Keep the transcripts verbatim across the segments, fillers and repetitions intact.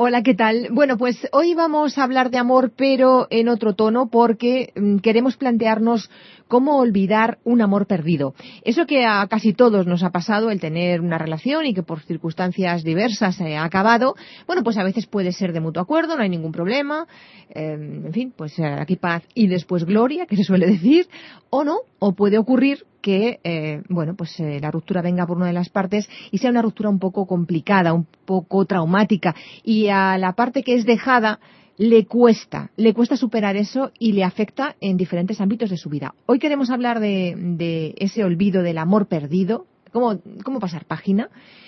Hola, ¿qué tal? Bueno, pues hoy vamos a hablar de amor, pero en otro tono, porque mm, queremos plantearnos cómo olvidar un amor perdido. Eso que a casi todos nos ha pasado, el tener una relación y que por circunstancias diversas se ha acabado, bueno, pues a veces puede ser de mutuo acuerdo, no hay ningún problema, eh, en fin, pues aquí paz y después gloria, que se suele decir, o no, o puede ocurrir que, eh, bueno, pues eh, la ruptura venga por una de las partes y sea una ruptura un poco complicada, un poco traumática, y a la parte que es dejada le cuesta, le cuesta superar eso y le afecta en diferentes ámbitos de su vida. Hoy queremos hablar de, de ese olvido del amor perdido, cómo, cómo pasar página.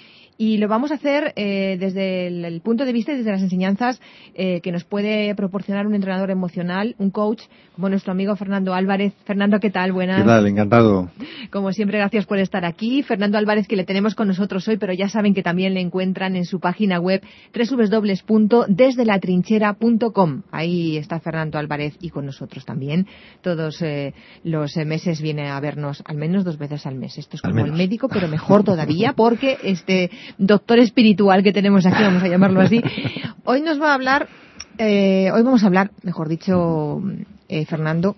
Y lo vamos a hacer eh, desde el, el punto de vista y desde las enseñanzas eh, que nos puede proporcionar un entrenador emocional, un coach, como nuestro amigo Fernando Álvarez. Fernando, ¿qué tal? Buenas. ¿Qué tal? Encantado. Como siempre, gracias por estar aquí. Fernando Álvarez, que le tenemos con nosotros hoy, pero ya saben que también le encuentran en su página web doble u doble u doble u punto desde la trinchera punto com. Ahí está Fernando Álvarez y con nosotros también. Todos eh, los meses viene a vernos al menos dos veces al mes. Esto es como el médico, pero mejor todavía, porque este doctor espiritual que tenemos aquí, vamos a llamarlo así, hoy nos va a hablar, eh, hoy vamos a hablar, mejor dicho, eh, Fernando,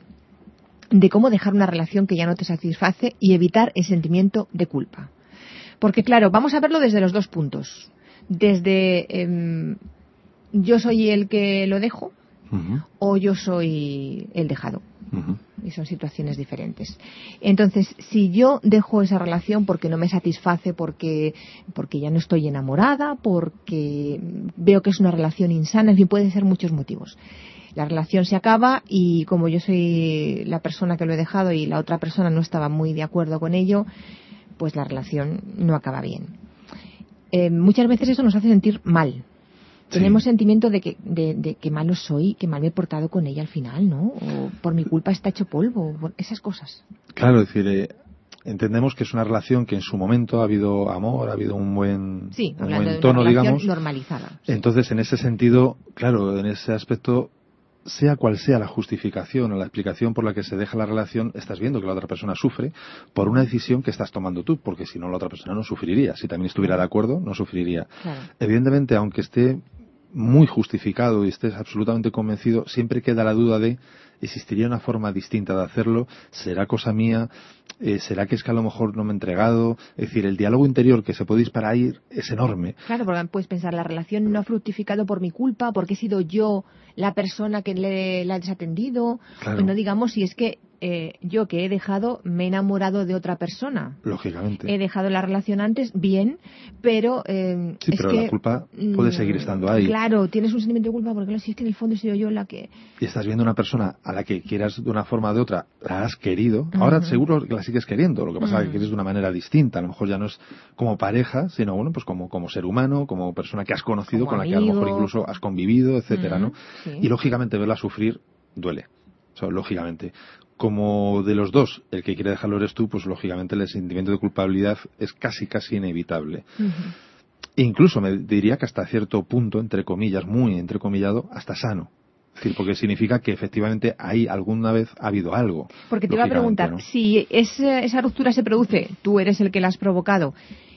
de cómo dejar una relación que ya no te satisface y evitar el sentimiento de culpa. Porque claro, vamos a verlo desde los dos puntos. Desde eh, yo soy el que lo dejo, uh-huh, o yo soy el dejado. Uh-huh. Y son situaciones diferentes. Entonces, si yo dejo esa relación porque no me satisface, porque porque ya no estoy enamorada, porque veo que es una relación insana, en fin, pueden ser muchos motivos. La relación se acaba y como yo soy la persona que lo he dejado y la otra persona no estaba muy de acuerdo con ello, pues la relación no acaba bien. Eh, muchas veces eso nos hace sentir mal. Sí. Tenemos sentimiento de que de, de que malo soy, que mal me he portado con ella al final, ¿no? O por mi culpa está hecho polvo, esas cosas. Claro, es decir, eh, entendemos que es una relación que en su momento ha habido amor, ha habido un buen, sí, un buen tono, de una digamos. normalizada. Sí. Entonces, en ese sentido, claro, en ese aspecto, sea cual sea la justificación o la explicación por la que se deja la relación, estás viendo que la otra persona sufre por una decisión que estás tomando tú, porque si no la otra persona no sufriría. Si también estuviera de acuerdo, no sufriría. Claro. Evidentemente, aunque esté muy justificado y estés absolutamente convencido, siempre queda la duda de ¿existiría una forma distinta de hacerlo? ¿Será cosa mía? Eh, ¿Será que es que a lo mejor no me he entregado? Es decir, el diálogo interior que se puede disparar ahí es enorme. Claro, porque puedes pensar, la relación no ha fructificado por mi culpa, porque he sido yo la persona que le, la ha desatendido. Claro. Pues no digamos si es que eh, yo que he dejado, me he enamorado de otra persona. Lógicamente. He dejado la relación antes, bien, pero eh, sí, es pero que la culpa puede seguir estando ahí. Claro, tienes un sentimiento de culpa porque claro, si es que en el fondo he sido yo la que... Y estás viendo una persona a la que quieras de una forma o de otra, la has querido, uh-huh, ahora seguro que la sigues queriendo, lo que pasa uh-huh, es que quieres de una manera distinta, a lo mejor ya no es como pareja, sino bueno, pues como, como ser humano, como persona que has conocido, como con amigo, la que a lo mejor incluso has convivido, etcétera, uh-huh, ¿no? Sí. Y lógicamente verla sufrir duele, o sea, lógicamente. Como de los dos, el que quiere dejarlo eres tú, pues lógicamente el sentimiento de culpabilidad es casi, casi inevitable. Uh-huh. Incluso me diría que hasta cierto punto, entre comillas, muy entrecomillado, hasta sano. Es decir, porque significa que efectivamente ahí alguna vez ha habido algo. Porque te iba a preguntar, ¿no? Si es, esa ruptura se produce, tú eres el que la has provocado,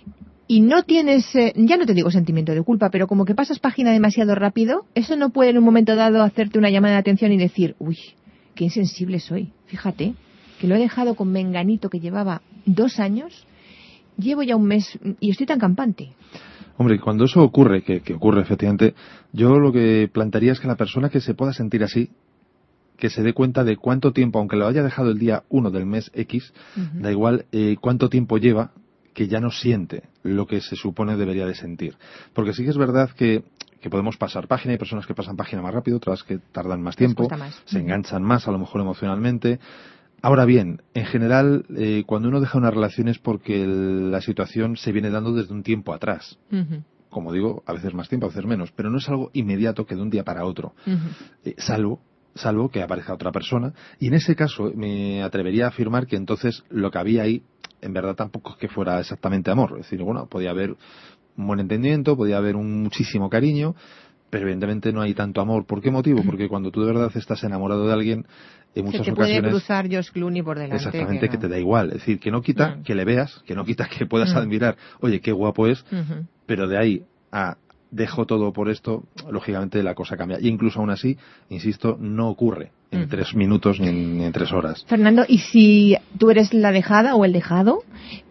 y no tienes, eh, ya no te digo sentimiento de culpa, pero como que pasas página demasiado rápido, eso no puede en un momento dado hacerte una llamada de atención y decir, uy, qué insensible soy. Fíjate, que lo he dejado con menganito que llevaba dos años, llevo ya un mes y estoy tan campante. Hombre, cuando eso ocurre, que, que ocurre efectivamente, yo lo que plantearía es que la persona que se pueda sentir así, que se dé cuenta de cuánto tiempo, aunque lo haya dejado el día uno del mes X, uh-huh, da igual eh, cuánto tiempo lleva, que ya no siente lo que se supone debería de sentir. Porque sí que es verdad que, que podemos pasar página, hay personas que pasan página más rápido, otras que tardan más tiempo, más. se uh-huh, enganchan más, a lo mejor emocionalmente. Ahora bien, en general, eh, cuando uno deja una relación es porque el, la situación se viene dando desde un tiempo atrás. Uh-huh. Como digo, a veces más tiempo, a veces menos, pero no es algo inmediato que de un día para otro. Uh-huh. Eh, salvo, salvo que aparezca otra persona. Y en ese caso me atrevería a afirmar que entonces lo que había ahí, en verdad tampoco es que fuera exactamente amor. Es decir, bueno, podía haber un buen entendimiento, podía haber un muchísimo cariño, pero evidentemente no hay tanto amor. ¿Por qué motivo? Porque cuando tú de verdad estás enamorado de alguien, en muchas se te ocasiones... puede cruzar George Clooney por delante. Exactamente, que, no. que te da igual. Es decir, que no quita mm. que le veas, que no quita que puedas mm. admirar, oye, qué guapo es, uh-huh, pero de ahí a dejo todo por esto, lógicamente la cosa cambia. Y incluso aún así, insisto, no ocurre en uh-huh. tres minutos ni en, ni en tres horas. Fernando, ¿y si tú eres la dejada o el dejado,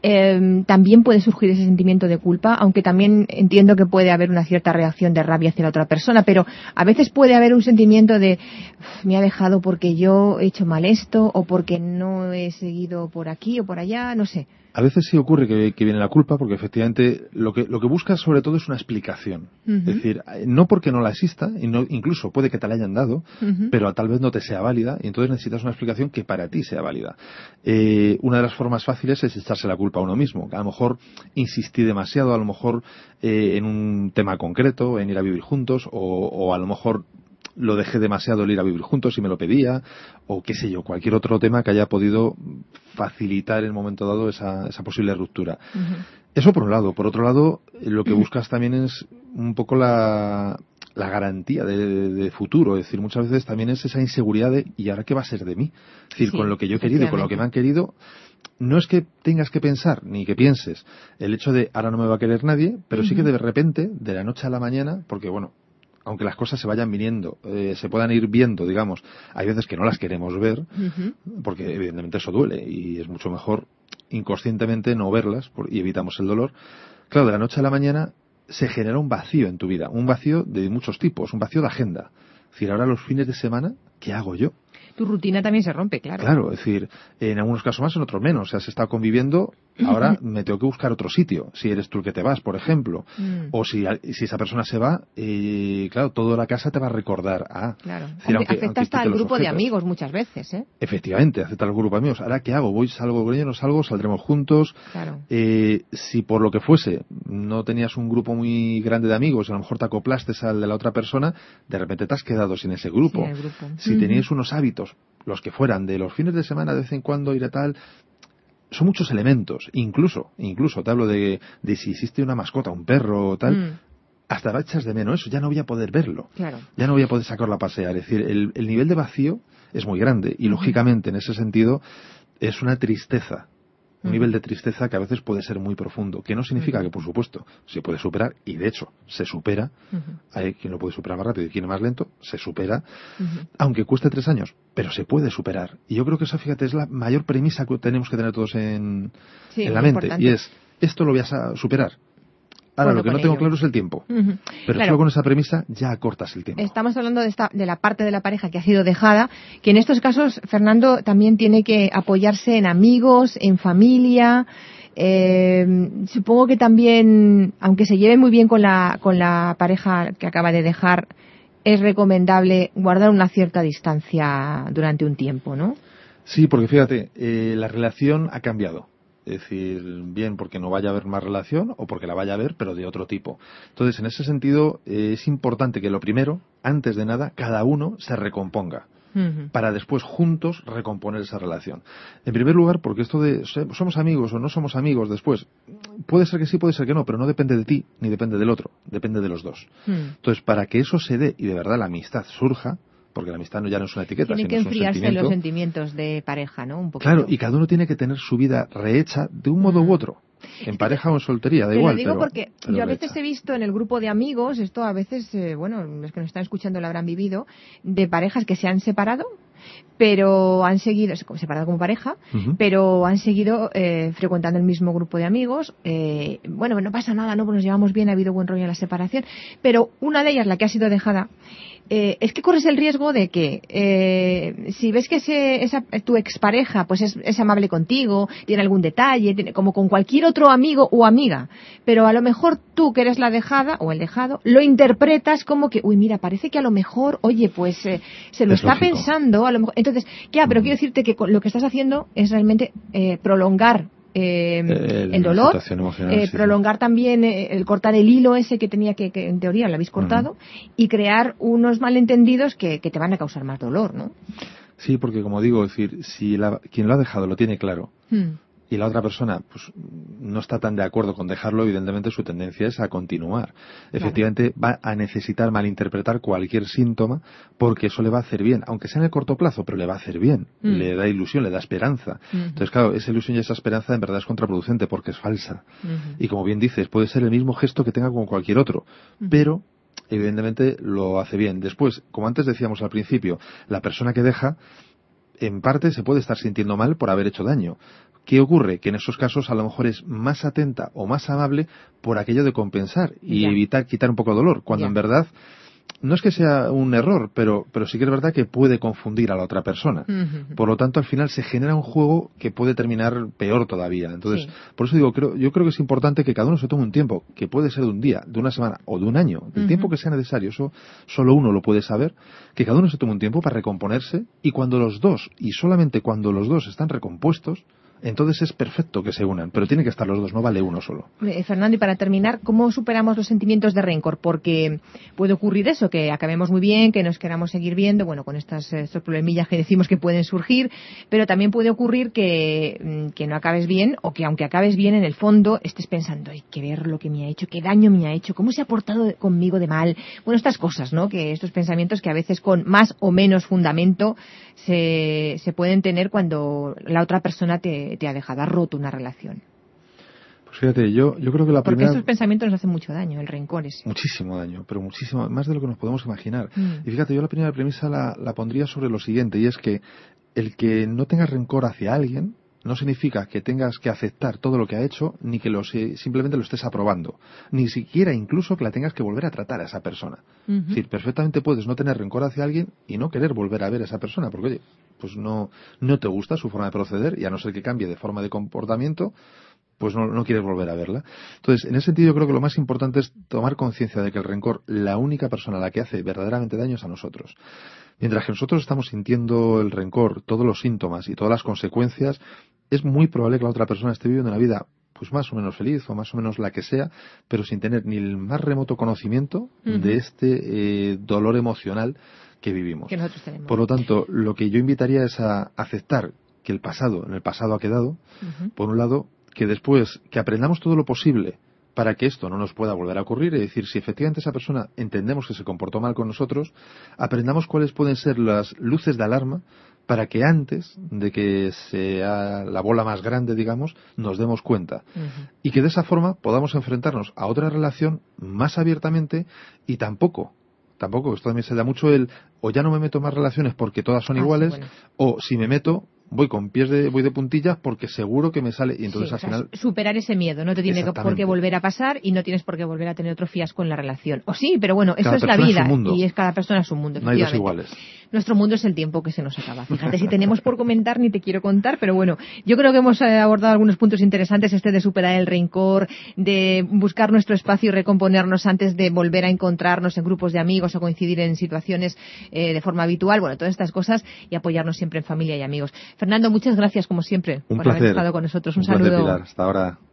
eh, también puede surgir ese sentimiento de culpa? Aunque también entiendo que puede haber una cierta reacción de rabia hacia la otra persona, pero a veces puede haber un sentimiento de me ha dejado porque yo he hecho mal esto o porque no he seguido por aquí o por allá, no sé. A veces sí ocurre que, que viene la culpa porque efectivamente lo que lo que buscas sobre todo es una explicación. Uh-huh. Es decir, no porque no la exista, y no, incluso puede que te la hayan dado, uh-huh. pero tal vez no te sea válida y entonces necesitas una explicación que para ti sea válida. Eh, una de las formas fáciles es echarse la culpa a uno mismo. A lo mejor insistí demasiado, a lo mejor eh, en un tema concreto, en ir a vivir juntos, o, o a lo mejor lo dejé demasiado el ir a vivir juntos y me lo pedía, o qué sé yo, cualquier otro tema que haya podido facilitar en el momento dado esa, esa posible ruptura. Uh-huh. Eso por un lado. Por otro lado, lo que uh-huh. buscas también es un poco la, la garantía de, de, de futuro. Es decir, muchas veces también es esa inseguridad de ¿y ahora qué va a ser de mí? Es decir, sí, con lo que yo he querido, con lo que me han querido, no es que tengas que pensar, ni que pienses el hecho de ahora no me va a querer nadie, pero uh-huh. sí que de repente, de la noche a la mañana, porque bueno, aunque las cosas se vayan viniendo, eh, se puedan ir viendo, digamos, hay veces que no las queremos ver, uh-huh. porque evidentemente eso duele y es mucho mejor inconscientemente no verlas por, y evitamos el dolor. Claro, de la noche a la mañana se genera un vacío en tu vida, un vacío de muchos tipos, un vacío de agenda. Es decir, ahora los fines de semana, ¿qué hago yo? Tu rutina también se rompe, claro. Claro, es decir, en algunos casos más, en otros menos. O sea, has estado conviviendo, ahora me tengo que buscar otro sitio. Si eres tú el que te vas, por ejemplo. Mm. O si, si esa persona se va, eh, claro, toda la casa te va a recordar a... Claro. Es decir, aunque, afecta aunque hasta al grupo de amigos muchas veces, ¿eh? Efectivamente, afecta al grupo de amigos. Ahora, ¿qué hago? ¿Voy, salgo con ellos, no salgo? ¿Saldremos juntos? Claro. Eh, si por lo que fuese no tenías un grupo muy grande de amigos, y a lo mejor te acoplaste al de la otra persona, de repente te has quedado sin ese grupo. Sí, el grupo. Si uh-huh. teníais unos hábitos, los que fueran, de los fines de semana de vez en cuando ir a tal, son muchos elementos, incluso, incluso te hablo de, de si existe una mascota, un perro o tal, mm. hasta echas de menos eso, ya no voy a poder verlo, claro. ya no voy a poder sacarlo a pasear, es decir, el, el nivel de vacío es muy grande y uh-huh. lógicamente en ese sentido es una tristeza. Un uh-huh. nivel de tristeza que a veces puede ser muy profundo, que no significa uh-huh. que, por supuesto, se puede superar, y de hecho, se supera. Uh-huh. Hay quien lo puede superar más rápido y quien más lento, se supera, uh-huh. aunque cueste tres años, pero se puede superar. Y yo creo que eso, fíjate, es la mayor premisa que tenemos que tener todos en, sí, en la mente, importante. y es, esto lo voy a superar. Ahora, bueno, lo que no tengo ello. claro es el tiempo. Uh-huh. Pero claro. solo con esa premisa ya acortas el tiempo. Estamos hablando de, esta, de la parte de la pareja que ha sido dejada, que en estos casos, Fernando, también tiene que apoyarse en amigos, en familia. Eh, supongo que también, aunque se lleve muy bien con la, con la pareja que acaba de dejar, es recomendable guardar una cierta distancia durante un tiempo, ¿no? Sí, porque fíjate, eh, la relación ha cambiado. Es decir, bien porque no vaya a haber más relación o porque la vaya a haber, pero de otro tipo. Entonces, en ese sentido, eh, es importante que lo primero, antes de nada, cada uno se recomponga. Uh-huh. Para después juntos recomponer esa relación. En primer lugar, porque esto de somos amigos o no somos amigos después, puede ser que sí, puede ser que no, pero no depende de ti ni depende del otro, depende de los dos. Uh-huh. Entonces, para que eso se dé y de verdad la amistad surja, porque la amistad no, ya no es una etiqueta, tiene sino que enfriarse es un sentimiento. Los sentimientos de pareja, ¿no? Un poquito. Claro, y cada uno tiene que tener su vida rehecha de un modo uh-huh. u otro. En pareja o en soltería, da Te igual. Te lo digo pero, porque pero yo a rehecha. veces he visto en el grupo de amigos, esto a veces, eh, bueno, los que nos están escuchando lo habrán vivido, de parejas que se han separado, pero han seguido, separado como pareja, uh-huh. pero han seguido eh, frecuentando el mismo grupo de amigos. Eh, bueno, no pasa nada, no, pues nos llevamos bien, ha habido buen rollo en la separación, pero una de ellas, la que ha sido dejada, eh, es que corres el riesgo de que eh, si ves que ese, esa, tu expareja pues es, es amable contigo, tiene algún detalle, tiene, como con cualquier otro amigo o amiga, pero a lo mejor tú que eres la dejada o el dejado, lo interpretas como que, uy, mira, parece que a lo mejor, oye, pues eh, se lo es está lógico. pensando, a lo mejor, entonces, ya, pero mm. quiero decirte que lo que estás haciendo es realmente eh, prolongar Eh, el, el dolor, eh, sí, prolongar sí. también eh, el cortar el hilo ese que tenía que, que en teoría lo habéis cortado, uh-huh. y crear unos malentendidos que, que te van a causar más dolor, ¿no? Sí, porque como digo, es decir, si la, quien lo ha dejado lo tiene claro, hmm. y la otra persona pues no está tan de acuerdo con dejarlo, evidentemente su tendencia es a continuar. Efectivamente va a necesitar malinterpretar cualquier síntoma porque eso le va a hacer bien, aunque sea en el corto plazo, pero le va a hacer bien, mm. le da ilusión, le da esperanza. Uh-huh. Entonces, claro, esa ilusión y esa esperanza en verdad es contraproducente porque es falsa. Uh-huh. Y como bien dices, puede ser el mismo gesto que tenga con cualquier otro, uh-huh. pero evidentemente lo hace bien. Después, como antes decíamos al principio, la persona que deja en parte se puede estar sintiendo mal por haber hecho daño. ¿Qué ocurre? Que en esos casos a lo mejor es más atenta o más amable por aquello de compensar y ya. evitar quitar un poco de dolor, cuando ya. en verdad no es que sea un error, pero, pero sí que es verdad que puede confundir a la otra persona. Uh-huh. Por lo tanto, al final se genera un juego que puede terminar peor todavía. Entonces, sí. por eso digo, creo, yo creo que es importante que cada uno se tome un tiempo, que puede ser de un día, de una semana o de un año, el uh-huh. tiempo que sea necesario, eso solo uno lo puede saber, que cada uno se tome un tiempo para recomponerse y cuando los dos, y solamente cuando los dos están recompuestos, entonces es perfecto que se unan, pero tiene que estar los dos, no vale uno solo. Eh, Fernando, y para terminar, ¿cómo superamos los sentimientos de rencor? Porque puede ocurrir eso, que acabemos muy bien, que nos queramos seguir viendo, bueno, con estas, estos problemillas que decimos que pueden surgir, pero también puede ocurrir que, que no acabes bien, o que aunque acabes bien, en el fondo estés pensando, hay que ver lo que me ha hecho, qué daño me ha hecho, cómo se ha portado conmigo de mal. Bueno, estas cosas, ¿no? Que estos pensamientos que a veces con más o menos fundamento se, se pueden tener cuando la otra persona te te ha dejado, ha roto una relación. Pues fíjate, yo, yo creo que la Porque primera... estos pensamientos nos hacen mucho daño, el rencor ese. Muchísimo daño, pero muchísimo, más de lo que nos podemos imaginar. Mm. Y fíjate, yo la primera premisa la, la pondría sobre lo siguiente, y es que el que no tengas rencor hacia alguien no significa que tengas que aceptar todo lo que ha hecho, ni que lo, simplemente lo estés aprobando. Ni siquiera incluso que la tengas que volver a tratar a esa persona. Uh-huh. Es decir, perfectamente puedes no tener rencor hacia alguien y no querer volver a ver a esa persona, porque oye, pues no, no te gusta su forma de proceder, y a no ser que cambie de forma de comportamiento, pues no, no quieres volver a verla. Entonces, en ese sentido, yo creo que lo más importante es tomar conciencia de que el rencor, la única persona a la que hace verdaderamente daño es a nosotros. Mientras que nosotros estamos sintiendo el rencor, todos los síntomas y todas las consecuencias, es muy probable que la otra persona esté viviendo una vida pues más o menos feliz o más o menos la que sea, pero sin tener ni el más remoto conocimiento uh-huh. de este eh, dolor emocional que vivimos. Que nosotros tenemos. Por lo tanto, lo que yo invitaría es a aceptar que el pasado, en el pasado ha quedado, uh-huh. por un lado, que después, que aprendamos todo lo posible para que esto no nos pueda volver a ocurrir, es decir, si efectivamente esa persona entendemos que se comportó mal con nosotros, aprendamos cuáles pueden ser las luces de alarma para que antes de que sea la bola más grande, digamos, nos demos cuenta. Uh-huh. Y que de esa forma podamos enfrentarnos a otra relación más abiertamente y tampoco, tampoco, esto también se da mucho el, o ya no me meto en más relaciones porque todas son ah, iguales, sí, bueno. o si me meto, voy con pies de, voy de puntillas porque seguro que me sale, y entonces sí, al o sea, final... superar ese miedo, no te tiene por qué volver a pasar y no tienes por qué volver a tener otro fiasco en la relación. O sí, pero bueno, eso es la vida, es y es cada persona es un mundo, no hay dos iguales. Nuestro mundo es el tiempo que se nos acaba. Fíjate, si tenemos por comentar ni te quiero contar, pero bueno, yo creo que hemos abordado algunos puntos interesantes, este de superar el rencor, de buscar nuestro espacio y recomponernos antes de volver a encontrarnos en grupos de amigos o coincidir en situaciones eh, de forma habitual, bueno, todas estas cosas, y apoyarnos siempre en familia y amigos. Fernando, muchas gracias como siempre un por placer. haber estado con nosotros. Un, un saludo. Placer, Pilar. Hasta ahora.